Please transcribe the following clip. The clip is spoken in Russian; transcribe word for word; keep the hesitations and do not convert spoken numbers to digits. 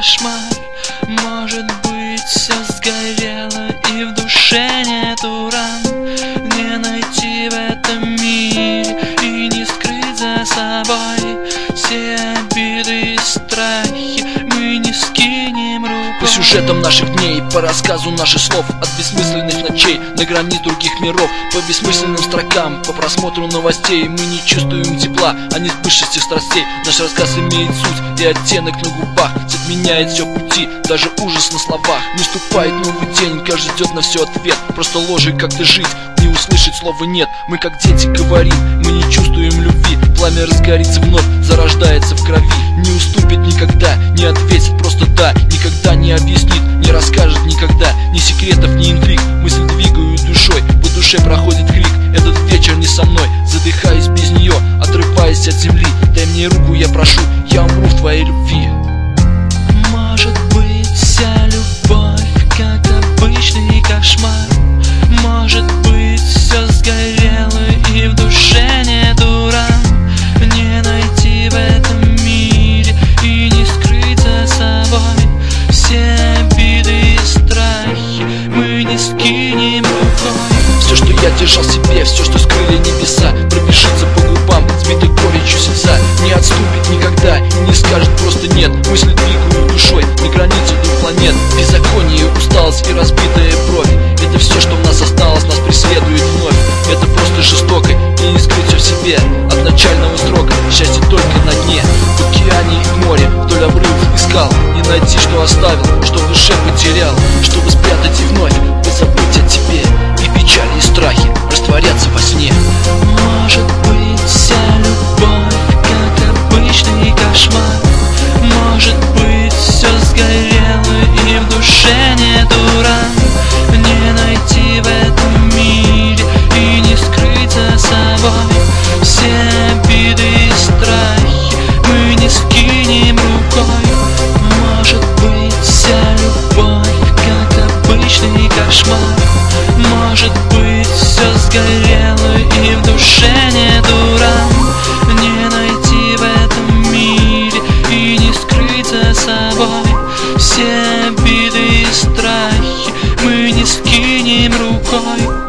кошмар. Может быть, все сгорело и в душе нету ран. Не найти в этом мире и не скрыть за собой все обиды и страхи мы не скинем рукой. По сюжетам наших дней, по рассказу наших слов, от бессмысленных ночей на грани других миров, по бессмысленным строкам, по просмотру новостей мы не чувствуем тепла, а не сбывшихся страстей. Наш рассказ имеет суть и оттенок на губах, затменяет все пути, даже ужас на словах. Не ступает новый день, каждый ждет на все ответ. Просто ложи как-то жить, не услышать слова нет. Мы как дети говорим, мы не чувствуем любви. Пламя разгорится вновь, зарождается в крови. Не уступит никогда, не ответит просто да. Никогда не объяснит, не расскажет никогда. Ни секретов, ни интриг, мысли двигают душой. По душе проходит крик, этот вечер не со мной. Задыхаюсь без нее, отрываясь от земли. Дай мне руку, я прошу, я умру в твоей любви. Может быть, вся любовь как обычный кошмар. Может быть, все сгорело и в душе нету ран. Не найти в этом мире и не скрыть за собой все обиды и страхи мы не скинем рукой. Все, что я держал в себе, все, что скрыли небеса, пробежится по губам, сбитой горечью слеза. Не отступит никогда и не скажет просто нет. Мысли двигают душой на границе двух планет. Беззаконие, усталость и разбитая бровь, это все, что в нас осталось, нас преследует вновь. Это просто жестоко и не скрыть все в себе. От начального срока счастье только на дне. В океане и в море вдоль обрывов искал, не найти, что оставил, что в душе потерял. Чтобы спрятать и вновь позабыть о тебе, и печали, и страхи растворяться во сне. Может быть, вся любовь как обычный кошмар. Может быть, все сгорело и в душе нету ран. Не найти в этом мире и не скрыть за собой все обиды и страхи мы не скинем рукой. Может быть, вся любовь как обычный кошмар. Может быть, все сгорело и в душе нету ран. Не найти в этом мире и не скрыть за собой все обиды и страхи мы не скинем рукой.